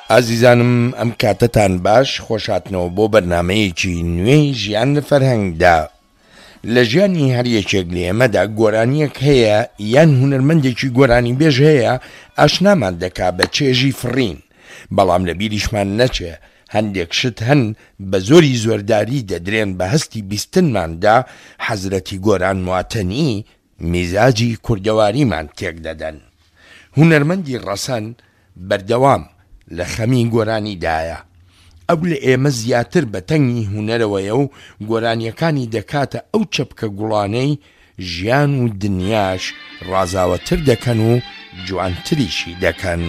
ئازیزانم ئەم کاتتان باش خۆشاتنەوە بۆ بەرنامەیەکی نوێی ژیان لە فەرهەنگدا. لە ژیانی هەریەکێک لە ئێمەدا گۆرانیەک هەیە یان هونەرمەندێکی گۆرانی بێژ هەیە ئاشنامان دەکا بە چێژی فڕین، بەڵام لە بیریشمان نەچێ هەندێک شت هەن بە زۆری زۆرداری دەدرێن بە هەستی بیستنماندا حەزرەتی گۆران مواتەنی میزاجی کوردەواریمان تێک دەدەن. هونەرمەندی ڕەسەن بەردەوام لە خەمی گۆرانیدایە، ئەو لە ئێمە زیاتر بە تەنگی هونەرەوەیە و گۆرانیەکانی دەکاتە ئەو چەپکە گوڵانەی ژیان و دنیاش ڕازاوەتر دەکەن و جوانتریشی دەکەن.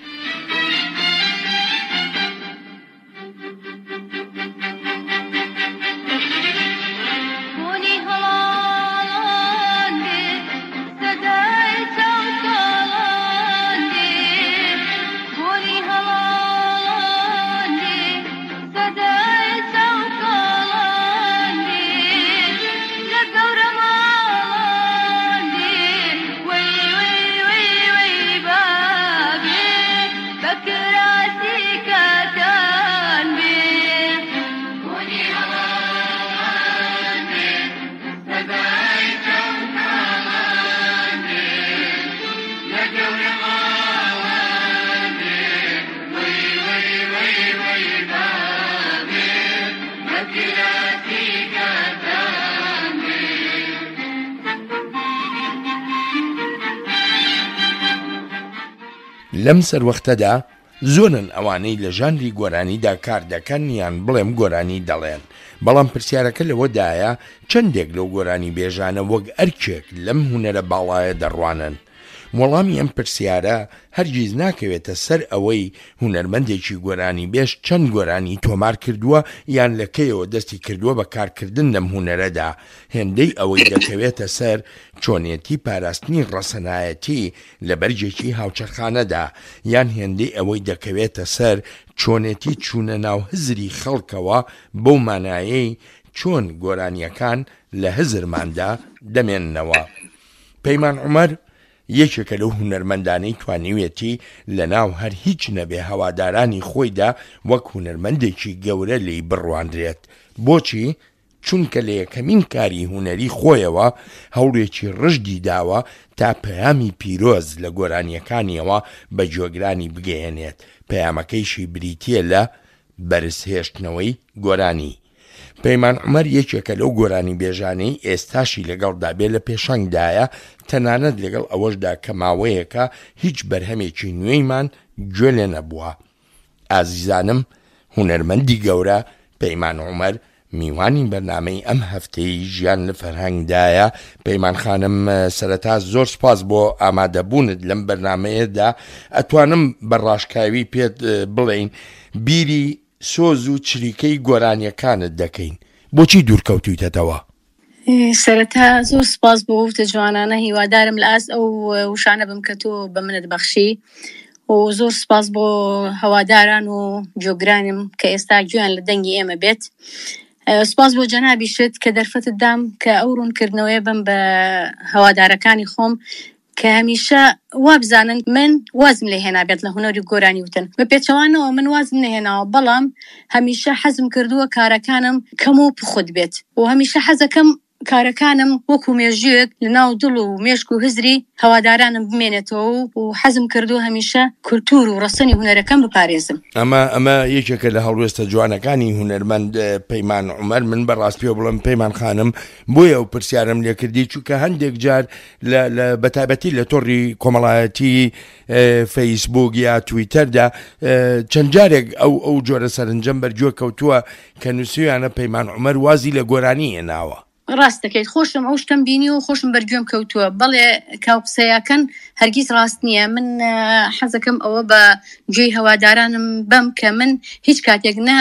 لەم سەروەختەدا زۆرن ئەوانەی لە ژانری گۆرانیدا کار دەکەن یان بڵێم گۆرانی دەڵێن، بەڵام پرسیارەکە لەوەدایە چەندێک لەو گۆرانی بێژانە وەک ئەرکێک لەم هونەرە باڵایە دەڕوانن. وەڵامی ئەم پرسیارە هەرگیز ناکەوێتە سەر ئەوەی هونەرمەندێکی گۆرانی بێژ چەند گۆرانی تۆمار کردووە یان لەکەیەوە دەستی کردووە بە کارکردن لەم هونەرەدا. هێندەی ئەوەی دەکەوێتە سەر چۆنیەتی پاراستنی ڕەسەنایەتی لە بەرجێکی هاوچەرخانەدا، یان هێندەی ئەوەی دەکەوێتە سەر چۆنێتی چوونە ناو هزری خەڵکەوە بەو مانایەی چۆن گۆرانیەکان لە هزرماندا دەمێننەوە. پەیمان عومەر یەکێکە لەو هونەرمەندانەی توانیوێتی لە ناو هەر هیچ نەبێ هەوادارانی خۆیدا وەک هونەرمەندێکی گەورە لی بڕواندرێت. بۆچی؟ چونکە لە یەکەمین کاری هونەری خۆیەوە هەوڵێکی ڕژدی داوە تا پەیامی پیرۆز لە گۆرانیەکانیەوە بە جۆگرانی بگەێنێت. پەیامەکەیشی بریتیە لە بەرزهێشتنەوەی گۆرانی. پەیمان عومەر یەکێکە لەو گۆرانی بێژانەی ئێستاشی لەگەڵدا بێ لە پێشەنگدایە، تەنانەت لەگەڵ ئەوەشدا کە ماوەیەکە هیچ بەرهەمێکی نوێیمان گوێ لێ نەبووە. ئازیزانم، هونەرمەندی گەورە پەیمان عومەر میوانی بەرنامەی ئەم هەفتەی ژیان لە فەرهەنگدایە. پەیمان خانم، سەرەتا زۆر سپاس بۆ ئامادەبوونت لەم بەرنامەیەدا. ئەتوانم بە ڕاشکاوی پێت بڵێین بیری سۆز و چریکەی گۆرانیەکانت دەکەین، بۆچی دوورکەوتویتەوە؟ سەرەتا زۆر سپاس بۆ وتە جوانانە، هیوادارم لە ئاست ئەو وشانە بم کە تۆ بە منت بەخشی، و زۆر سپاس بۆ هەواداران و جۆگرانم کە ئێستا گوێیان لە دەنگی ئێمە بێت. سپاس بۆ جەنابیشت کە دەرفەتت دام کە ئەو ڕوونکردنەوەی بم بە هەوادارەکانی خۆم کە هەمیشە وابزانن من وازم لێ هێنا بێت لە هونەری گۆرانی وتن. بە پێچەوانەوە من وازم نهێناوە، بەڵام هەمیشە حەزم کردووە کارەکانم کەم و پخود بێت، و هەمیشە حەزەکەم کارەکانم وەکو مێژوویەک لە ناو دڵ و مێشک و هزری هەوادارانم بمێنێتەوە، و حەزم کردو هەمیشە کولتور و ڕەسەنی هونەرەکەم بپارێزم. ئەمە یەکێکە لە هەڵوێستە جوانەکانی هونەرمەند پەیمان عومەر. من بەڕاست پێ بڵم پەیمان خانم، بۆیە ئەو پرسیارم لێکردی چونکە هەندێک جار لە بەتایبەتی لە تۆڕی کۆمەڵایەتی فەیسبوک یا تویتەردا چەند جارێک ئەو جۆرە سەرنجەم بەرگوێ کەوتووە کە نووسیویانە پەیمان عومەر وازی لە گۆرانی هێناوە. ڕاست دەکەیت، خۆشم ئەو شتم بینی و خۆشم بەرگوێم کەوتووە. بەڵێ کاو قسەیەکەن هەرگیز ڕاست نییە. من حەزەکەم ئەوە بە گوێی هەوادارانم بەم کە من هیچ کاتێک نە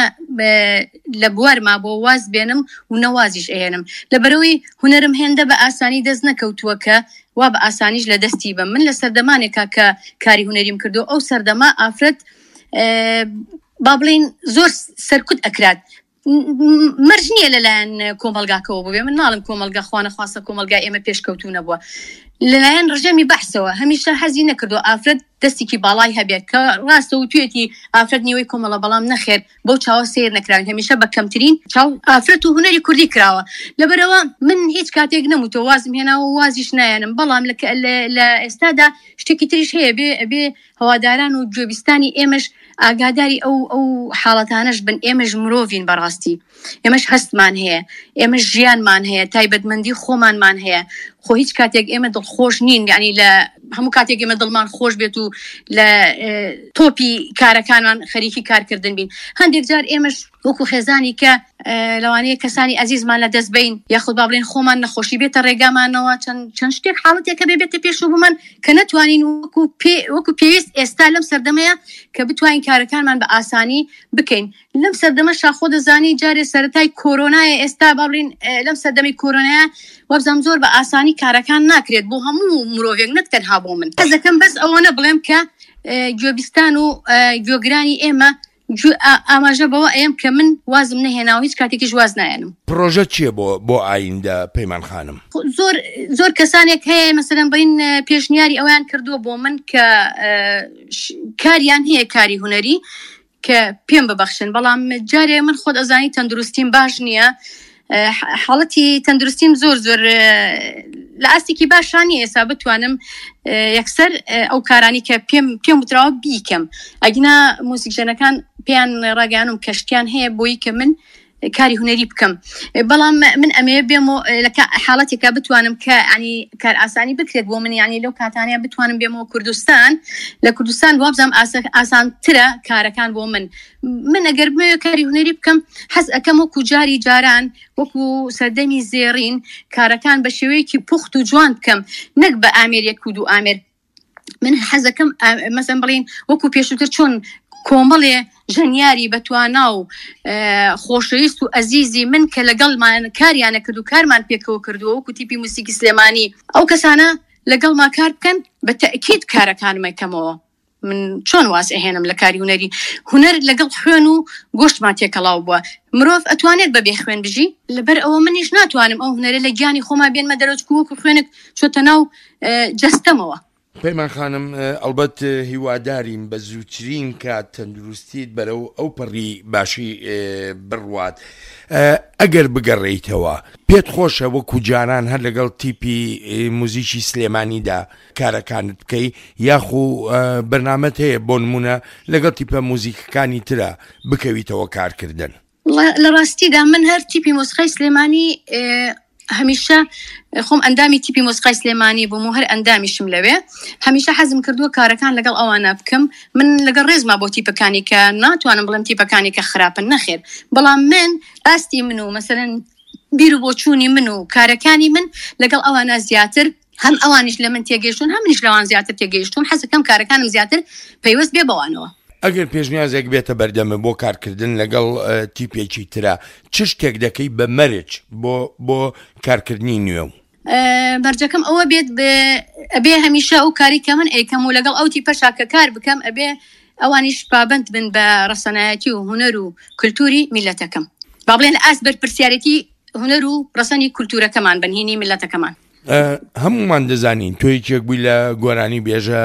لە بوارما بۆ واز بێنم و نەوازیش ئێنم، لەبەرەوەی هونەرم هێندە بە ئاسانی دەست نەکەوتووە کە وا بە ئاسانیش لە دەستی بم. من لە سەردەمانێکا کە کاری هونەریم کردو، ئەو سەردەما ئافرەت با بڵین زۆر سەرکوت ئەکرات، مرج نییە لەلایەن کۆمەلگاکەوە بووێ. من ناڵم کۆمەلگا خوانە خواستە کۆمەلگا ئێمە پێشکەوتو نەبووە. لەلایەن ڕژەمی بەحسەوە هەمیشە حەزی نەکردو ئافرەت دەستێکی باڵای هەبێت کە ڕاستە و توێتی ئافرەت نیوەی کۆمەڵە بەڵام نەخێر بەو چاوە سیر نەکراون هەمیشە بە کەمترین چاو ئافرەت و هونەری کوردی کراوە لەبەرەوە من هیچ کاتێک نەموتەوە وازم هێناوە وازیش نایەنم بەڵام لە ئێستادا شتێکی تریش هەیە بێ هەواداران و گوێبیستانی ئێمەش ئاگاداری ئەو حاڵەتانەش بن ئێمەش مرۆڤین بەڕاستی ئێمەش هەستمان هەیە ئێمەش ژیانمان هەیە تایبەتمەندی خۆمانمان هەیە خۆ هیچ کاتێک ئێمە دڵخۆش نین یعنی لە هەموو کاتێک ئێمە دڵمان خۆش بێت و لە تۆپی کارەکانمان خەریکی کارکردن بین هەندێک جار ئێمەش وەکو خێزانی کە لەوانەیە کەسانی ئەزیزمان لە دەست بین یاخود با بڵێن خۆمان نەخۆشی بێتە ڕێگامانەوە چەند شتێک حاڵەتێکە بێتە پێشوو بمان کە نەتوانین وەکو پێویست ئێستا لەم سەردەمەیە کە بتوانین کارەکانمان بە ئاسانی بکەین لەم سەردەمە شاخۆ دەزانی جارێ سەرەتای کۆرۆنایە ئێستا با بڵێن لەم سەردەمی کۆرۆنایە وەبزەم زۆر بە ئاسانی کارەکان ناکرێت بۆ هەموو مرۆڤێک نەتەنها بۆ من حەزەکەم بەس ئەوەنە بڵێم کە گوێبیستان و گوێگرانی ئێمە ئاماژە بەوە ئەم کە من وازم نەهێناوە هیچ کاتێکیش واز نایەنم پرۆژە چییە بۆ ئایندە پەیمان خانم زۆر کەسانێک هەیە مەسەلەن بڵین پێشنیاری ئەویان کردووە بۆ من کە کاریان هەیە کاری هونەری کە پێم ببەخشن بەڵام جارێ من خۆت ئەزانی تەندروستیم باش نییە حاڵەتی تەندروستیم زۆر لە ئاستێکی باشانی ئێستا بتوانم یەکسەر ئەو کارانی کە پێم وتراوە بیکەم ئەگینا موسیقژەنەکان پێیان ڕاگەیانم کەشتیان هەیە بۆی کە من کاری هونەری بکەم بەڵام من ئەمەیە بێم و لە حاڵەتێکە بتوانم کە ینی کار ئاسانی بکرێت بۆ من یعنی لەو کاتانەیە بتوانم بێمەوە کوردستان لە کوردستان وابزانم ئاسانترە کارەکان بۆ من ئەگەر بمەوێت کاری هونەری بکەم حەز ئەەکەم وەکو جاران وەکو سەردەمی زێڕین کارەکان بە شێوەیەکی پوخت و جوان بکەم نەک بە ئامێرێک و دوو ئامێر من حەزەکەم مەسەن بڵین وەکو پێشووتر چۆن کۆمەڵێ ژەنیاری بەتوانا و خۆشەویست و ئەزیزی من کە لەگەڵمان کاریانە کرد و کارمان پێکەوە کردووە وەکو تیپی موسیقی سلێمانی ئەو کەسانە لەگەڵما کار بکەن بە تەئکید کارەکانمەکەمەوە من چۆن واز ئەهێنم لە کاری هونەری هونەر لەگەڵ خوێن و گۆشتمان تێکەڵاو بووە مرۆڤ ئەتوانێت بەبێ خوێن بژی لەبەر ئەوە منیش ناتوانم ئەو هونەرە لە گیانی خۆما بێنمە دەرەوە وەکو خوێنێک چۆتە ناو جەستەمەوە پەیمان خانم ئەلبەت هیواداریم بە زووترین کات تەندروستیت بەرەو ئەو پەڕی باشی بڕوات ئەگەر بگەڕێیتەوە پێت خۆشە وەکو جاران هەر لەگەڵ تیپی موزیکی سلێمانیدا کارەکانت بکەی یاخو بەرنامەت هەیە بۆ نمونە لەگەڵ تیپە موزیکەکانی ترە بکەویتەوە کارکردن لە ڕاستیدا من هەر تیپی مۆسیقای سلێمانی هەمیشە خۆم ئەندامی تیپی مۆسیقای سلێمانی بووم و هەر ئەندامیشم لەوێ هەمیشە حەزم کردووە کارەکان لەگەڵ ئەوانە بکەم من لەگەڵ ڕێزما بۆ تیپەکانی کە ناتوانم بڵێم تیپەکانی کە خراپن نەخێر بەڵام من ئاستی من و مەسەلەن بیر و بۆچوونی من و کارەکانی من لەگەڵ ئەوانە زیاتر هەم ئەوانیش لە من تێگەیشتون هەمنیش لەوان زیاتر تێگەیشتون حەزەکەم کارەکانم زیاتر پەیوەست بێ بەوانەوە ئەگەر پێشنیازێک بێتە بەردەمە بۆ کارکردن لەگەڵ تیپێکی ترە چ شتێک دەکەی بە مەرج بۆ کارکردنی نوێ بەرجەکەم ئەوە بێت ئەبێ هەمیشە ئەو کاری کە من ئەیکەم و لەگەڵ ئەو تیپەشا کە کار بکەم ئەبێ ئەوانیش پابند بن بە ڕەسەنایەتی و هونەر و کولتوری میلەتەکەم با بڵێن ئاس بەرپرسیارەتی هونەر و ڕەسەنی کولتورەکەمان بنهێنی میلەتەکەمان هەمومان دەزانین تۆ یەکێک بووی لە گۆرانی بێژە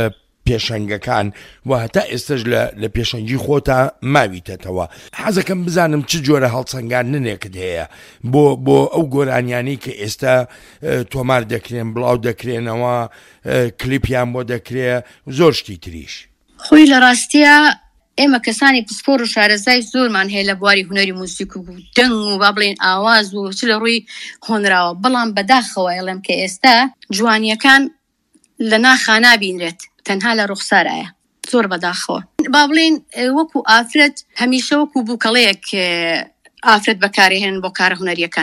پێشەنگەکان و هەتا ئێستش لە پێشەنگی خۆتا ماویتەتەوە حەزەکەم بزانم چ جۆرە هەڵسەنگاندنێکت هەیە بۆ ئەو گۆرانیانی کە ئێستا تۆمار دەکرێن بڵاو دەکرێنەوە کلیپیان بۆ دەکرێ زۆر شتی تریش خۆی لە ڕاستیە ئێمە کەسانی پسپۆر و شارەزای زۆرمان هەیە لە بواری هونەری موسیق و دەنگ و با بڵێن ئاواز و چ لە ڕووی هۆنراوە بەڵام بەداخەوە ئێڵێم کە ئێستا جوانیەکان لە ناخانە بینرێت تەنها لە ڕوخسارایە زۆر بەداخەوە با بڵێن وەکو ئافرەت هەمیشە وەکو بووکەڵەیەک ئافرەت بەکارهێنن بۆ کارە هونەریەکان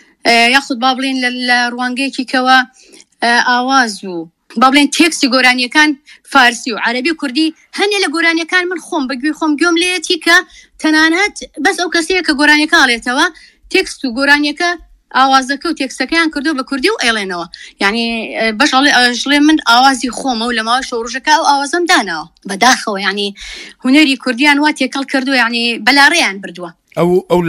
یاخود با بڵێن لە ڕوانگەیەکی کەوە ئاواز و با بڵێن تێکسی گۆرانیەکان فارسی و عەرەبی و کوردی هەنێ لە گۆرانیەکان من خۆم بەگوێ خۆم گوێم لێتی کە تەنانەت بەس ئەو کەسەیە کە گۆرانیەکە ئاڵێتەوە تێکست و گۆرانیەکە ئاوازەکە و تێکستەکەیان کردو بە کوردی و ئێڵێنەوە یعنی بەش ئەڵێ من ئاوازی خۆمە و لە ماوەی شەوڕژەکە و ئاوازم داناوە بەداخەوە یعنی هونەری کوردیان وا تێکەڵ کردو یعنی بەلاڕێیان بردووە ئەو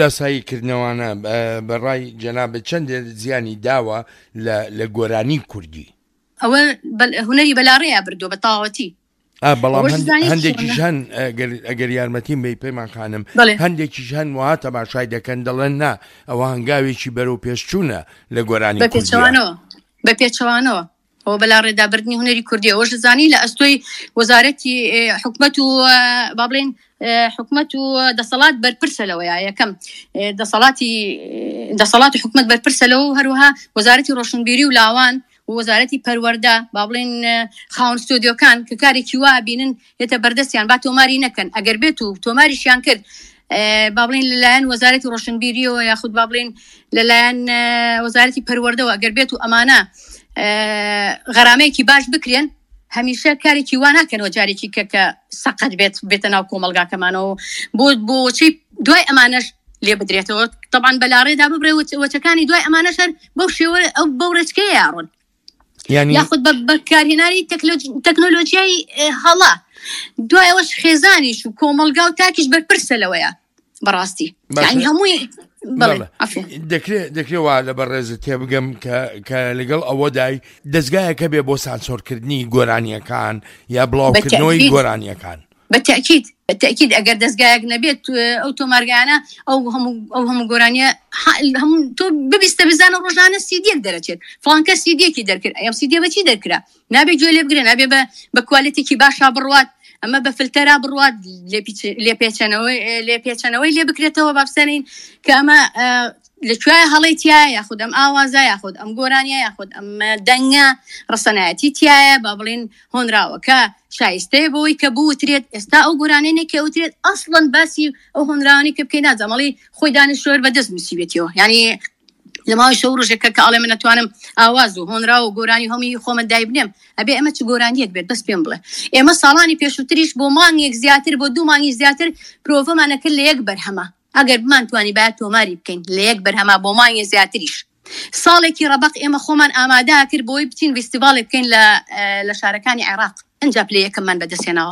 لاساییکردنەوەانە بەڕای جەنابەت چەندێک زیانی داوە لە گۆرانی کوردی ئەوە هونەری بەلاڕێیا بردو بە تاوەتی. بەڵام هەندێکیش هەن ئەگەر یارمەتیم بێ پێیمان خانم هەندێکیش هەن وها تەماشای دەکەن دەڵێن نا ئەوە هەنگاوێکی بەرەو پێشچوونە لە گۆرانی بە پێچەوانەوە ئەوە بەلا ڕێدابردنی هونەری کوردی ئەوەش زانی لە ئەستۆی وەزارەتی حکومەت و با بڵێن حکومەت و دەسەڵات بەرپرسە لەوەیە یەکەم دەسەڵات و حکومەت بەرپرسە لەوە هەروەها وەزارەتی ڕۆشنبیری و لاوان وەزارەتی پەروەردە با بڵێن خاوەن ستۆدیۆکان کە کارێکی وا بینن هێتە بەردەستیان با تۆماری نەکەن ئەگەر بێت و تۆماریشیان کرد با بڵێن لەلایەن وەزارەتی ڕۆشنبیریەوە یاخود با بڵێن لەلایەن وەزارەتی پەروەردەوە ئەگەر بێت و ئەمانە غەرامەیەکی باش بکرێن هەمیشە کارێکی وا ناکەنەوە جارێکی کە سەقەت بێتە ناو کۆمەلگاکەمانەوە بۆچی دوای ئەمانەش لێ بدرێتەوە طبعاً بەلاڕێدا ببرێ وەچەکانی دوای ئەمانەش هەر بەو شێوە ئەو بەو ڕێچکەیە یاڕۆن یاخود بەکارهێنانی تەکنۆلۆژیای هەڵا دوایەوەش خێزانیش و کۆمەلگا و تاکیش بەرپرسە لەوەیە بەڕاستی یعنی هەمووی دەکرێت وا لە بەڕێزت تێ بگەم کە لەگەڵ ئەوەدای دەستگایەکە بێ بۆ سانسۆرکردنی گۆرانیەکان یا بڵاوکردنەوەی گۆرانیەکان بەتەکید ئەگەر دەستگایەک نەبێت ئەو تۆمارگانە ئەو هەموو گۆرانیە تۆ ببیستە بزانە ڕۆژانە سیدیەک دەرەچێت فڵانکە سیدیەکی دەرکرد ئەم سیدیە بەچی دەرکرا نابێت گوێ لێ بگرێن نابێ بە کوالیتێکی باشا بڕوات ئەمە بە فلتەرا بڕوات لێ پێچەنەوەی لێ بکرێتەوە بابسەرین کە ئەمە لەکوێ هەڵی تایە یاخود ئەم ئاوازە یاخود ئەم گۆرانیە یاخود ئەم دەنگە ڕسەنایەتی تایە با بڵێن هۆنراوەکە شایستەیە بەوەی کە بوترێت ئێستا ئەو گۆرانێنێک کە ئەوترێت ئەسڵەن باسی ئەو هۆنراوانی کە بکەی نازەمەڵی خۆی دانیشتوەر بەدەست نووسیبێتەوە یعنی لە ماوەی شەو ڕۆژێکە کە ئاڵێ من نەتوانم ئاواز و هۆنرا و گۆرانی هەمووی خۆمە دای بنێم ئەبێ ئەمە چ گۆرانیەک بێت بەس پێم بڵێ ئێمە ساڵانی پێشووتریش بۆ مانگێک زیاتر بۆ 2 مانگی زیاتر پرۆڤەمانەکرد لە یەک بەرهەمە ئەگەر بمانتوانی باید تۆماری بکەین لە یەک بەرهەمە بۆ مانگی زیاتریش ساڵێکی ڕەبق ئێمە خۆمان ئامادە کرد بۆی بچین فیستیڤاڵێک بکەین لە شارەکانی عێراق ئەنجا پلە یەکەممان بەدەستێنەوە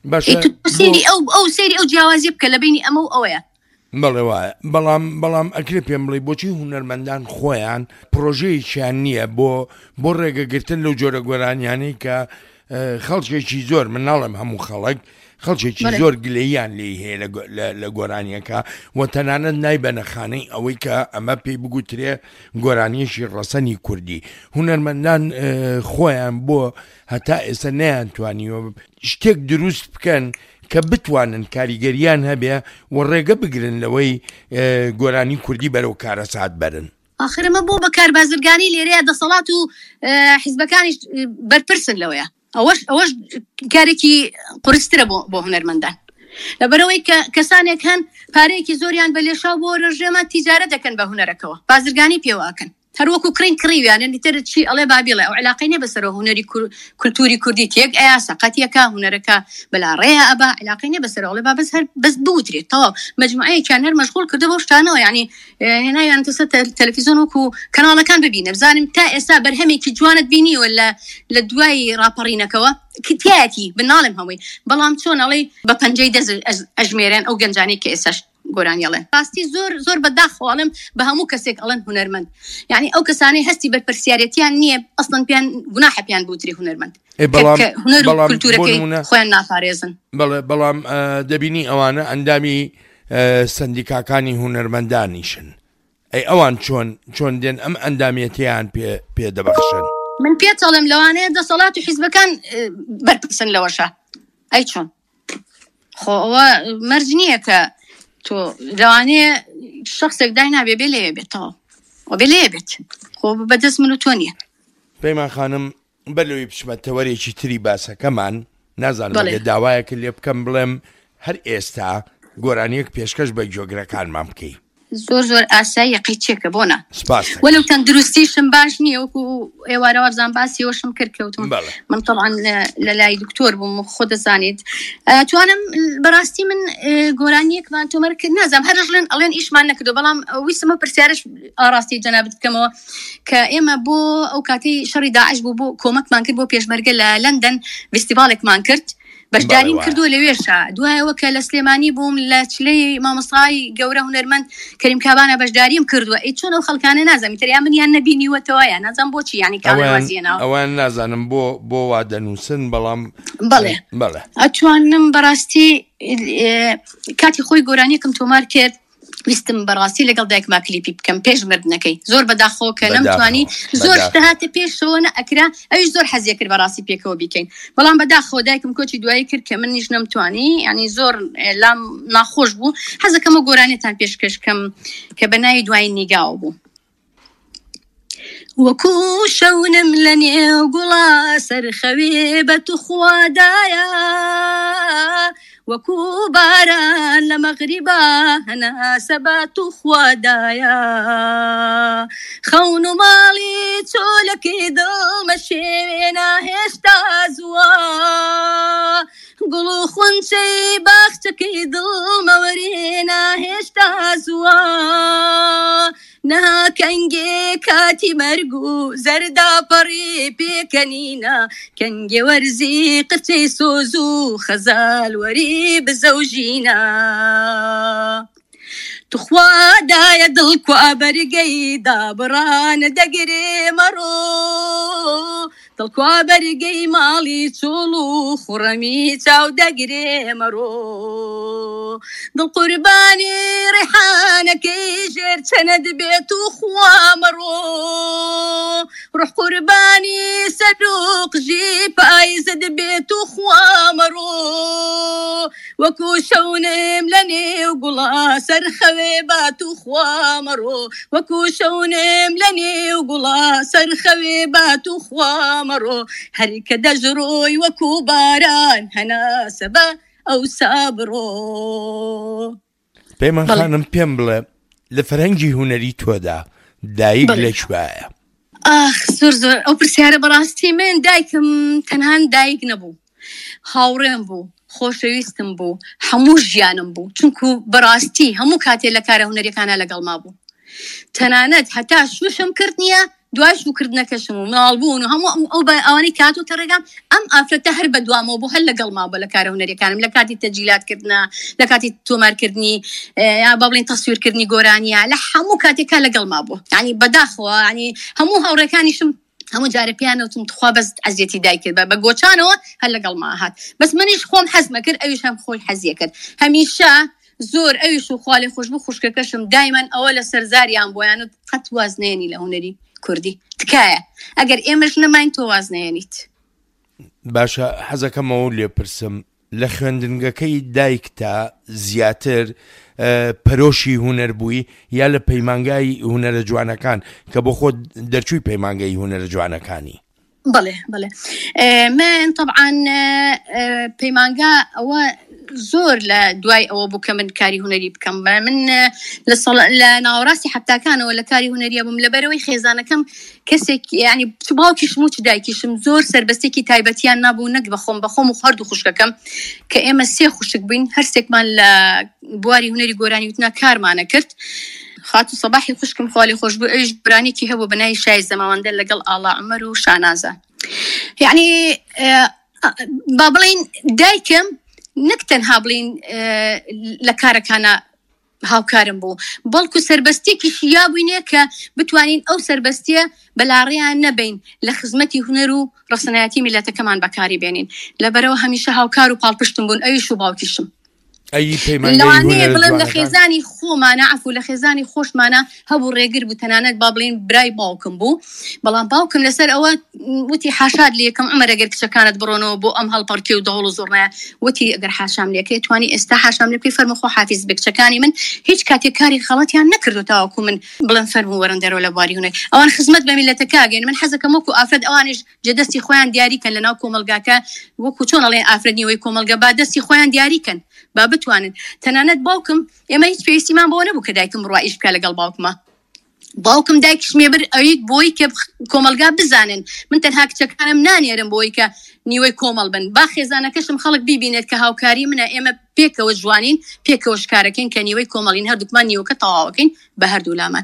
ئەو سەیری ئەو جیاوازی بکە لە بینی ئەمە و ئەوەیە بەڵێ وایە بەڵام ئەکرێ پێم بڵێ بۆچی هونەرمەندان خۆیان پرۆژەیەکیان نییە بۆ ڕێگەگرتن لەو جۆرە گۆرانیانەی کە خەڵکێکی زۆر من ناڵێم هەموو خەڵکێکی زۆر گلەییان لێ هەیە لە گۆرانیەکە و تەنانەت نایبەنە خانەی ئەوەی کە ئەمە پێی بگوترێ گۆرانیەشی ڕەسەنی کوردی هونەرمەندان خۆیان بۆ هەتا ئێستا نەیانتوانیوە شتێک دروست بکەن کە بتوانن کاریگەریان هەبێ و ڕێگە بگرن لەوەی گۆرانی کوردی بەرەو کارەسات بەرن ئاخرەمە بۆ بەکار بازرگانی لێرەیە دەسەڵات و حیزبەکانیش بەرپرسن لەوەیە ئەوەش کارێکی قورسترە بۆ هونەرمەندان لەبەرەوەی کە کەسانێک هەن پارەیەکی زۆریان بە لێشاو بۆ ڕژێمە تیجارە دەکەن بە هونەرەکەەوە بازرگانی پێواکەن هەروەکو کڕین کڕیویانە دیتر چی ئەڵێ بابیڵێ ئەو علاقەی نە بەسەرەوە هونەری کولتوری کوردی تێک ئەیا سەقەتیەکە هونەرەکە بەلاڕێیە ئەبا علاقەی نە بەسەرەوە ئەڵێ با بەس بوترێت تەواو مەجموعەیەکیان هەر مەشغوڵ کردە بەو شتانەوە یعنی هێنایان تەسە تەلەڤیزیۆن وەکو کەناڵەکان ببینە بزانم تا ئێستا بەرهەمێکی جوانت بینیوە لە دوای ڕاپەڕینەکەوە کتیاتی بناڵم هەمووی بەڵام چۆن ئەڵێ بە پەنجەی دەست ئەژمێرێن ئەو گەنجانەی کە ئێستاش گۆرانیڵێن پاستی زۆر بەداخواڵم بە هەموو کەسێک ئەڵەن هونەرمەند یعنی ئەو کەسانەی هەستی بەرپرسیارەتیان نییە ئەسڵەن پیان گوناحە پیان بوتری هونەرمەند هونەر و کولتورەکەی خۆیان ناپارێزن بەڵام دەبینی ئەوانە ئەندامی سندیکاکانی هونەرمەندانیشن ئەی ئەوان چۆن دێن ئەم ئەندامێتیان پێ دەبەخشن من پێچەڵم لەوانەیە دەسەڵات و حیزبەکان بەرپرسن لەوەشە ئەی چۆن خۆ ئەوە مەرج نییە کە تۆ لەوانەیە شخصێک دای نابێ بێ لێ بێتەوە بێ لێ بێت خۆ بەدەست من و تۆ نییە پەیمان خانم بەلەوەی بچمە تەوەرێکی تری باسەکەمان نازانم لێ داوایەکە لێ بکەم بڵێم هەر ئێستا گۆرانیەک پێشکەش بە گۆگرەکانمان بکەی زۆر ئاسایی قیچێکە بۆنە وەلو تەندروستیشم باش نییە وەکو ئێوارە وەرزان باسیەوەشم کرد کەوتم من طبعا لە لای دکتۆر بووم خۆ دەزانیت توانم بەڕاستی من گۆرانیەکمان تۆمەر کرد نازام هەرژڵێن ئەڵێن ئیشمان نەکردو بەڵام ویسمە پرسیارش ئاراستی جەنابەت بکەمەوە کە ئێمە بۆ ئەو کاتەی شەڕی داعش بوو بۆ کۆمەکمان کرد بۆ پێشمەرگە لە لەندەن فیستیڤالێکمان کرد بەشداریم کردووە لەوێشە دوایەوە کە لە سلێمانی بووم لە چلەی مامۆستای گەورە هونەرمەند کەریم کابانە بەشداریم کردووە ئەی چۆن ئەو خەڵکانە نازانم تریان منیان نەبینیوەتەوەیە نازانم بۆچی یعنی کاوازیێنەوە ئەوان نازانم بۆ وا دەنووسن بەڵام بەڵێ ئەتوانم بەڕاستی کاتی خۆی گۆرانیەکەم تۆمار کرد ویستم بەڕاستی لەگەڵ دایکما کلیپی بکەم پێش مردنەکەی زۆر بەداخۆ کە نەمتوانی زۆر شتە هاتە پێشەوە ئەکرا ئەویش زۆر حەزیە کرد بەڕاستی پێکەوە بیکەین بەڵام بەداخۆ دایکم کۆچی دوایی کرد کە من نیش نەمتوانی ینی زۆر لام ناخۆش بوو حەزەکەمە گۆرانێتان پێشکەشکەم کە بەناوی دوای نیگاوە بوو وەکو شەونم لە نێو گوڵا سەرخەوێ بە توخوادایە وەکو باران لە مەغریبا هەناسە بە توخوادایە خەون و ماڵی چۆلەکەی دڵمە شێوێنە هێشتا زووە گوڵ و خونچەی باخچەکەی دڵمەوەرێنە هێشتا زووە نەها کەنگێ کاتی مەرگ و زەرداپەڕی پێکەنینە کەنگێ وەرزی قرچەی سۆز و خەزال وەری بزەوژینە توخوادایە دڵکوا بەرگەی دابڕانە دەگرێ مەڕۆ دڵکوا بەرگەی ماڵی چۆڵ و خوڕەمی چاو دەگرێ مەڕۆ دڵ قوربانی ڕێحانەکەی ژێر چەنە دەبێت و خوا مەڕۆ ڕوح قوربانی سەرۆقژی پایزە دەبێت و خوا مەڕۆ وەکو شەونم لە نێو گوڵا سەرخەوێ بات و خوا مەڕۆ وەکو شەونم لە نێو گوڵا سەرخەوێ بات و خوا مەڕۆ هەرکە دەژڕۆی وەکو باران هەناسە بە ئەو سابڕۆ پەیمان خانم پێم بڵێ لە فەرهەنگی هونەری تۆدا دایک لەکوایە زۆر ئەو پرسیارە بەڕاستی من دایکم تەنها دایک نەبوو هاوڕێم بوو خۆشەویستم بوو هەموو ژیانم بوو چونکو بەڕاستی هەموو کاتێ لە کارە هونەریەکانە لەگەڵما بوو تەنانەت هەتا شوشم کرد نییە دوای شوکردنەکەشم و مناڵبوون و هەموو ئەو بە ئەوانەی کات و تەڕێگام ئەم ئافرەتە هەر بە دوامەوە بوو هەر لەگەڵما بوو لە کارە هونەریەکانم لە کاتی تەجیلاتکردنە لە کاتی تۆمارکردنی یا با بڵێن تەسویرکردنی گۆرانیە لە هەموو کاتێکا لەگەڵما بوو ینی بەداخەوە ینی هەموو هاوڕێکانیشم هەموو جارە پیانەوتم تخوا بەس ئەزیەتی دای کرد بە گۆچانەوە هەر لەگەڵما هات بەس منیش خۆم حەزمە کرد ئەویش هەم خۆی حەزیە کرد هەمیشە زۆر ئەویش و خوا لێ خۆش بوو خوشکەکەشم دایمەن ئەوە لە سەرزاریان بۆیان و قەت وازنێنی لە هونەری کوردی تکایە ئەگەر ئێمەش نەماین تۆ وازنێنیت باشە حەزەکەمەوە لێ پرسم لە خوێندنگەکەی دایکتا زیاتر پەرۆشی هونەر بووی یا لە پەیمانگای هونەرە جوانەکان کە بۆ خۆ دەرچووی پەیمانگای هونەرە جوانەکانی بەڵێ من طبعا پەیمانگا ئەوە زۆر لە دوای ئەوە بوو کە من کاری هونەری بکەم من لە ناوەڕاستی حەفتاکانەوە لە کاری هونەریە بووم لەبەرەوەی خێزانەکەم کەسێک ینی چ باوکیشم و چ دایکیشم زۆر سەربەستێکی تایبەتیان نابوو نەک بەخۆم و خەرد و خوشکەکەم کە ئێمە سێ خوشک بووین هەرسێکمان لە بواری هونەری گۆرانی وتنا کارمانە کرد خاتو سەباحی خوشکم خوالی خۆش بوو ئەویش برانێکی هەبوو بەناوی شای زەماوەندە لەگەڵ ئاڵا عومەر و شانازە یعنی با بڵێن دایکم نەک تەنها بڵین لە کارەکانە هاوکارم بوو بەڵکو سەربەستێکیش یا بووینێ کە بتوانین ئەو سەربەستیە بەلاڕیان نەبین لە خزمەتی هونەر و ڕەسەنایەتی میلەتەکەمان بەکاری بێنین لەبەرەوە هەمیشە هاوکار و پاڵپشتم بوون ئەویش و باوکیشم لەوانەیە بڵێم لە خێزانی خۆمانە عەفو لە خێزانی خۆشمانە هەبوو ڕێگر بوو تەنانەت با بڵێن برای باوکم بوو بەڵام باوکم لەسەر ئەوە وتی حاشاد لێکم ئەمە ئەگەر کچەکانت بڕۆنەوە بۆ ئەم هەڵپەڕکێ و دەوڵ و زۆرنایە وتی ئەگەر حاشام لێکەی توانی ئێستا حاشام لێ پێی فەرمە خۆ حافیز بە کچەکانی من هیچ کاتێک کاری خەڵەتیان نەکردو تاوەکو من بڵێن فەرموو وەرن دەرەوە لە بواری هونەر ئەوان خزمەت بە میلەتەکە ئەگەین من حەزەکەم وەکو ئافرەت ئەوانیش جەدەستی خۆیان دیاریکەن لەناو کۆمەلگاکە وەکو چۆن ئەڵێن ئافرەت نیوەی کۆمەلگا با دەستی خۆیان دیاریکەن با بتوانن تەنانەت باوکم ئێمە هیچ پێویستیمان بۆ نەبوو کە دایکم بڕوا ئیش بکە لەگەڵ باوکم دایکش مێبر ئەویت بۆی کە کۆمەلگا بزانن من تەنها کچەکانم نانێرم بۆی کە نیوەی کۆمەڵ بن با خێزانەکەشم خەڵک بیبینێت کە هاوکاری منە ئێمە پێکەوە جوانین پێکەوە شکارەکەین کە نیوەی کۆمەڵین هەردووکمان نیوەکە تەواوەکەین بە هەردوو لامان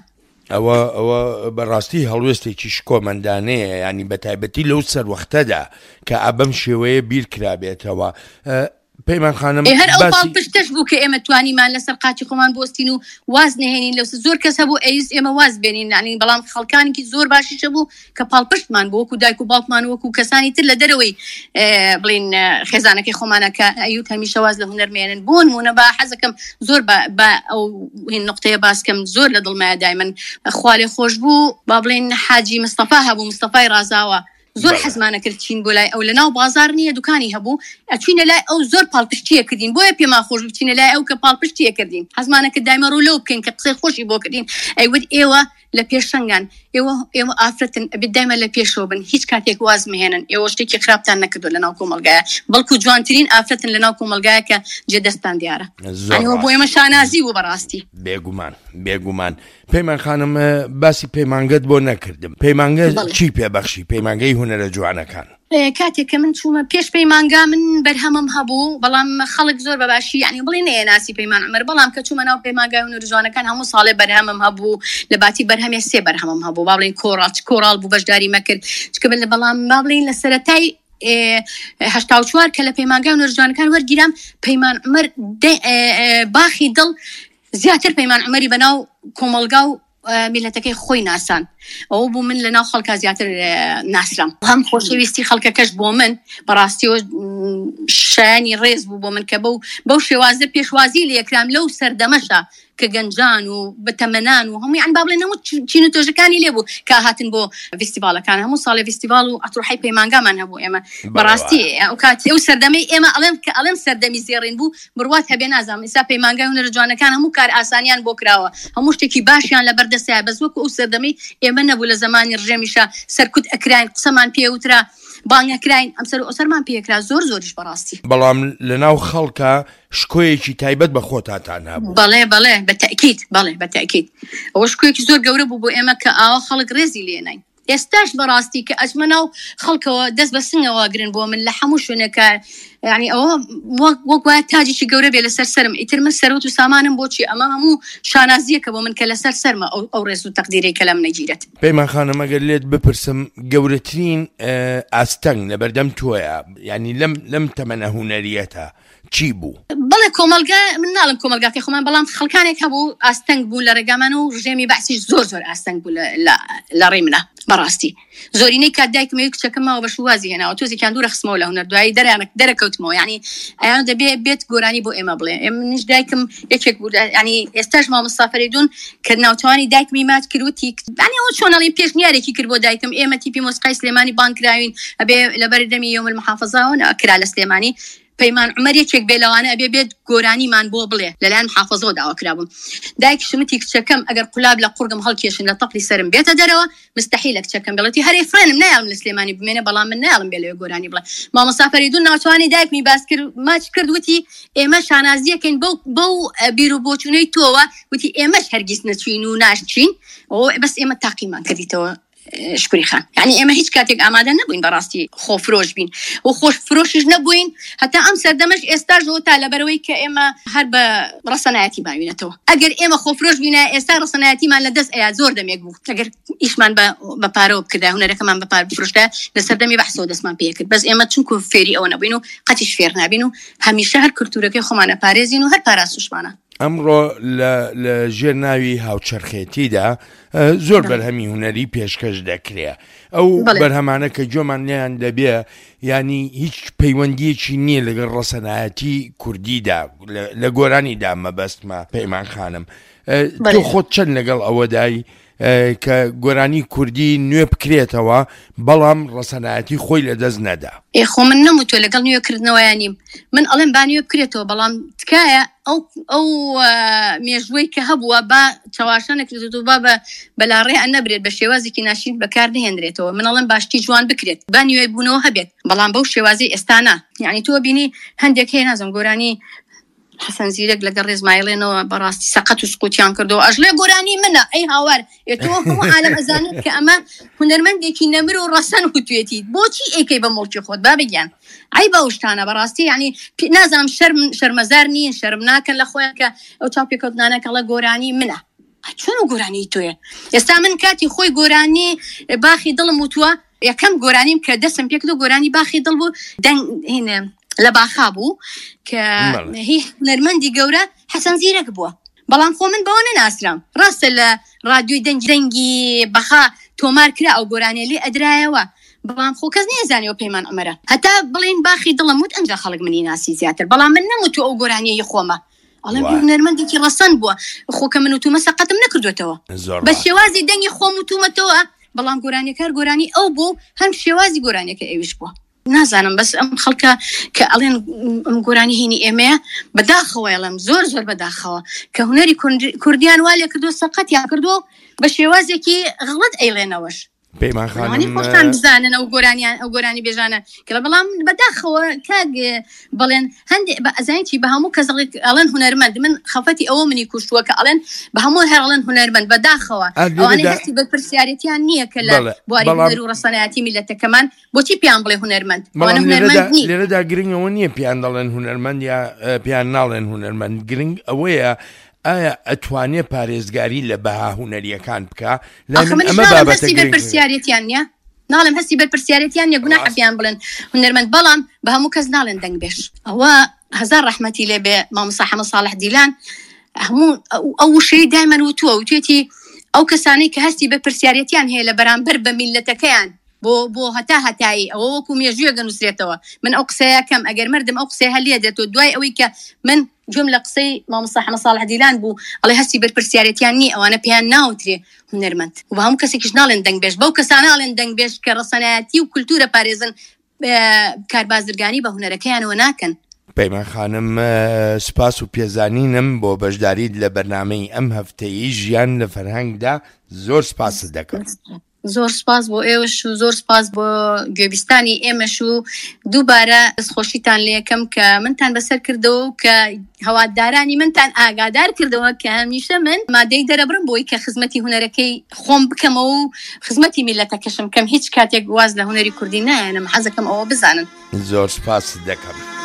ئەوە بەڕاستی هەڵوێستێکی شکۆمەندانەیە، ینی بە تایبەتی لەو سەروەختەدا کە ئابەم شێوەیە بیر کرابێتەوە. پەیمان خانم هەر ئەو پاڵپشتەش بوو کە ئێمە توانیمان لەسەر قاچی خۆمان بۆستین و واز نهێنین لەوسە زۆر کەس هەبوو ئەویست ئێمە واز بێنین، ینی بەڵام خەڵکانێکی زۆر باشیشە بوو کە پاڵپشتمان بوو وەکو دایک و باوکمان وەکو کەسانی تر لە دەرەوەی بڵین خێزانەکەی خۆمانە کە ئەیوت هەمیشە واز لە هونەرمێنن بوون مونە بە حەزەکەم زۆر بە ئەو هین نقطەیە باسکەم زۆر لە دڵمایە دایمەن خواڵێ خۆش بوو با بڵین حاجی مستەفا هەبوو، مستەفای ڕازاوە زۆر حەزمانە کرد چین بۆ لای ئەو لەناو بازار نییە دوکانی هەبوو ئەچینە لای ئەو زۆر پاڵپشتیە کردین بۆیە پێمان خۆش بچینە لای ئەو کە پاڵپشتیە کردین حەزمانە کرد دایمە ڕوو لەو بکەین کە قسەی خۆشی بۆ کردین ئەیوت ئێوە لە پێشەنگان ئێوە ئافرەتن ئەبێت دایمە لە پێشەوە بن هیچ کاتێک واز مهێنن ئێوە شتێکی خراپتان نەکردو لەناو کۆمەلگایە بەڵکو جوانترین ئافرەتن لەناو کۆمەلگایە کە جێدەستان دیارە ئەوە بۆ ئێمە شانازی بوو بەڕاستی بێگومان. پەیمان خانم باسی پەیمانگەت بۆ نەکردم، پەیمانگە چی پێبەخشی پەیمانگەی هونەرە جوانەکان؟ کاتێک کە من چوومە پێش پەیمانگا من بەرهەمم هەبوو بەڵام خەڵک زۆر بەباشی ینی بڵێ نەیەناسی پەیمان عومەر بەڵام کە چوومە ناو پەیمانگای هونەرە جوانەکان هەموو ساڵێ بەرهەمم هەبوو لە باتی بەرهەمێ 3 بەرهەمم هەبوو با بڵێن کۆڕاڵ بوو بەشداری مەکرد چکە بەڵام با بڵێن لە سەرەتای 84 کە لە پەیمانگای هونەرە جوانەکان وەرگیرام پەیمان عومەر باخی دڵ زیاتر پەیمان عومەری بەناو کۆمەلگا و میلەتەکەی خۆی ناسان ئەوە بوو من لەناو خەڵکا زیاتر ناسرام هەم خۆشەویستی خەڵکەکەش بۆ من بەڕاستیەوە شایانی ڕێز بوو بۆ من کە بەو شێوازە پێشوازی لە یەکرام لەو سەردەمەشە کە گەنجان و بەتەمەنان و هەمووی عن با بڵێن هەموو چین و تۆژەکانی لێبوو کە هاتن بۆ فیستیڤالەکان هەموو ساڵی فیستیڤال و ئەتروحەی پەیمانگامان هەبوو ئێمە بەڕاستی ئەو کاتی ئەو سەردەمەی ئێمە ئەڵێم سەردەمی زێڕین بوو بڕوات هەبێ نازانم ئێستا پەیمانگای هونەرە جوانەکان هەموو کار ئاسانیان بۆ کراوە هەموو شتێکی باشیان لە بەردەستایە بەس وەکو ئەو سەردەمەی ئێمە نەبوو لە زمانی ڕژێمیشە سەرکوت ئەکراین قسەمان پێوترا بانگەکراین ئەمسەر ئۆسەرمان پێکرا زۆریش بەڕاستی بەڵام لەناو خەڵکە شکۆیەکی تایبەت بە خۆتاتان هەبوو. بەڵێ بەتەکید ئەوە شکۆیەکی زۆر گەورە بوو بۆ ئێمە کە ئاوا خەڵک ڕێزی لێنین ئێستاش بەڕاستی کە ئەچمە ناو خەڵکەوە دەست بە سنگەوە گرن بۆ من لە هەموو شوێنەکە ینی ئەوە وەک وایە تاجێکی گەورە بێ لەسەر سەرم ئیتر من سەرۆت و سامانم بۆچی ئەمە هەموو شانازیەکە بۆ من کە لەسەر سەرمە ئەو ڕێز و تەقدیرەی کە لەم نەگیرێت. پەیمان خانم ئەگەر لێت بپرسم گەورەترین ئاستەنگ لە بەردەم تۆیە ینی لەم تەمەنە هونەریەتە چی بوو؟ بەڵێ کۆمەلگا من ناڵم کۆمەلگاکەی خۆمان بەڵام خەڵکانێک هەبوو ئاستەنگ بوو لە ڕێگامان و ژێمی بەعسیش زۆر ئاستەنگ بوو لە ڕێ منە بەڕاستی زۆرینەی کات دایکمەوەی کچەکەمەوە بە شوازی هێناوە تۆزێکیان دوورە خستمەوە لە هونەر دوایی دەرەکەوتمەوە ینی ئەیان دەبێت بێت گۆرانی بۆ ئێمە بڵێ منیش دایکم یەکێک بوو ینی ئێستاش مامۆستا فەریدون کە ناوچوانی دایکمی مات کردوتی ینی ئەوە چۆنەڵی پێشنیارێکی کرد بۆ دایکم ئێمە تیپی مۆسیقای سلێمانی بانکراوین ئەبێ لەبەر دەمی یۆم المحافظەوە کرا لە سلێمانی پەیمان عومەر یەکێک بێ لەوانە ئەبێ بێت گۆرانیمان بۆ بڵێ لەلایەن محافظەوە داوا کرابووم دایک شمتی کچەکەم ئەگەر قولاب لە قورگم هەڵکێشن لە تەقلی سرم بێتە دەرەوە مستحیلە کچەکەم بڵێتی هەرێ فرێنم نایڵم لە سلێمانی بمێنە بەڵام من نایڵم بێ لەوێ گۆرانی بڵێ مامۆستا فەریدون ناوچوانی دایکمی باس کرد ماچ کرد وتی ئێمە شانازیەکەین بەو بیر و بۆچوونەی تۆوە وتی ئێمەش هەرگیز نەچوین و ناشچین بەس ئێمە تاقیمان کردیتەوە شکری خان یعنی ئێمە هیچ کاتێک ئامادە نەبووین بەڕاستی خۆفرۆش بین و خۆش فرۆشش نەبووین هەتا ئەم سەردەمەش ئێستاژەوە تا لەبەرەوەی کە ئێمە هەر بە ڕەسەنایەتی باوینەتەوە ئەگەر ئێمە خۆفرۆش بینە ئێستا ڕەسەنایەتیمان لە دەست ئەیا زۆر دەمێک بوو ئەگەر ئیشمان بە پارەوە بکردا هونەرەکەمان بە پار بفرۆشتا لە سەردەمی بەحسەوە دەستمان پێ کرد بەس ئێمە چونکو فێری ئەوە نەبووین و قەتیش فێر نابین و هەمیشە هەر کولتورەکەی خۆمانە پارێزین و هەر پاراسوشمانە. ئەمڕۆ لە ژێر ناوی هاوچەرخێتیدا زۆر بەرهەمی هونەری پێشکەش دەکرێت ئەو بەرهەمانە کە جۆمان لیان دەبێ ینی هیچ پەیوەندیەکی نییە لەگەڵ ڕەسەنایەتی کوردیدا لە گۆرانیدا مەبەستمە پەیمان خانم تۆ خۆت چەند لەگەڵ ئەوەدای کە گۆرانی کوردی نوێ بکرێتەوە بەڵام ڕەسەنایەتی خۆی لەدەست نەدا خۆ من نەموتۆ لەگەڵ نوێکردنەوەیانیم من ئەڵێم با نوێ بکرێتەوە بەڵام تکایە ئەو مێژوەی کە هەبووە با چاواشە نەکرێتەوە با بەلاڕێ نەبرێت بە شێوازێکی ناشین بەکار نهێنرێتەوە من ئەڵێم باشتی جوان بکرێت با نوێ بوونەوە هەبێت بەڵام بەو شێوازی ئێستانە یعنی تۆ بینی هەندێک هەیە نازم گۆرانی حەسەن زیرەک لەگەڵ ڕێزمایڵێنەوە بەڕاستی سەقەت و سقوتیان کردەوە ئەژڵێ گۆرانی منە ئەی هاوار تۆ هەموو عالەم ئەزانێت کە ئەمە هونەرمەندێکی نەمر و ڕەسەن وتوێتی بۆچی ئەیکەی بە مڵکی خۆت با بگیان ئەی بەوشتانە بەڕاستی ینی نازانم شەرمەزار نین شەرم ناکەن لە خۆیان کە ئەو چاو پێکەوتنانە کەڵە گۆرانی منە چۆن و گۆرانی تۆیە ئێستا من کاتی خۆی گۆرانی باخی دڵم وتووە یەکەم گۆرانیم کە دەستم پێکردو گۆرانی باخی دڵ بوو هینە لە باخا بوو کە هی هونەرمەندی گەورە حەسەن زیرەک بووە بەڵام خۆ من بەوە نەناسرام ڕاستە لە ڕادیۆی دەنگی بەخا تۆمار کرا ئەو گۆرانیە لێ ئەدرایەوە بەڵام خۆ کەس نێزانیەوە پەیمان ئەمەرە هەتا بڵێن باخی دڵم وت ئەنجا خەڵک منی ناسی زیاتر بەڵام من نەموتوە ئەو گۆرانیەی خۆمە ئەڵێم هونەرمەندێکی ڕەسەن بووە خۆکە من وتومە سەقەتم نەکردوێتەوە بە شێوازی دەنگی خۆم وتومەتەوە بەڵام گۆرانیەکار گۆرانی ئەو بوو هەم شێوازی گۆرانیەکە ئەویش بووە نازانم بەس ئەم خەڵکە کە ئەڵێن ئەم گۆرانی هینی ئێمەیە بەداخەوە ئەڵێم زۆر بەداخەوە کە هونەری کوردیان وا لێ کردو سەقەتیان کردو بە شێوازێکی غڵەت ئەیڵێنەوەش پەیمان خانم خۆشتان بزانن ئەو گۆرانی بێژانە کە بەڵام بەداخەوە کاگ بڵێن هەندێک بە ئەزانیی بە هەموو کەسڵێک ئەڵێن هونەرمەند من خەفەتی ئەوە منی کوشتووە کە ئەڵێن بە هەموو هەر ئەڵێن هونەرمەند بەداخەوە ئەوانەی هەستی بە پرسیارەتیان نییە کە لە بواری هونەر و ڕەسەنایەتی میلەتەکەمان بۆچی پیان بڵێ هونەرمەند لێرەدا گرنگەوە نییە پیان دەڵێن هونەرمەند یا پیان ناڵێن هونەرمەند گرنگ ئەوەیە ئایا ئەتوانێ پارێزگاری لە بەها هونەریەکان بکە ئەمە بابەتە پرسیارەتیان نیە ناڵم هەستی بەر پرسیارەتیان نیە گوناح پیان بڵێن هونەرمەند بەڵام بە هەموو کەس ناڵێن دەنگ بێش ئەوە هەزار ڕەحمەتی لێ بێ مامۆستا حەمەد ساڵح دیلان هەموو ئەو وشەی دایمەن وتوێتی ئەو کەسانەی کە هەستی بە پرسیارەتیان هەیە لە بەرامبەر بە میلەتەکەیان بۆ هەتایی ئەوە وەکو مێژوویە گەنووسرێتەوە من ئەو قسەیەکەم ئەگەر مردم ئەو قسەی هەلێ دێتەوە دوای ئەوەی کە من جۆم لە قسەی مامۆستا حەمەد ساڵح دیلان بوو ئەڵێ هەستی بەر پرسیارەتیان نییە ئەوانە پێیان ناوترێ هونەرمەند و بە هەموو کەسێکیش ناڵێن دەنگ بێش بەو کەسانە ناڵێن دەنگ بێش کە ڕەسەنایەتی و کولتورە پارێزن کاربازرگانی بە هونەرەکەیانەوە ناکەن پەیمان خانم سپاس و پێزانینم بۆ بەشداریت لە بەرنامەی ئەم هەفتەیی ژیان لە فەرهەنگدا زۆر سپاست دەکەم زۆر سپاس بۆ ئێوەش و زۆر سپاس بۆ گوێبیستانی ئێمەش و دووبارە دەستخۆشیتان لێ یەکەم کە منتان بەسەر کردەوە و کە هەوادارانی منتان ئاگادار کردەوە کە هەمیشە من مادەی دەرەبرم بۆی کە خزمەتی هونەرەکەی خۆم بکەمەوە و خزمەتی میلەتەکەشم کەم هیچ کاتێک واز لە هونەری کوردی نایەنم حەزەکەم ئەوە بزانن زۆر سپاس دەکەم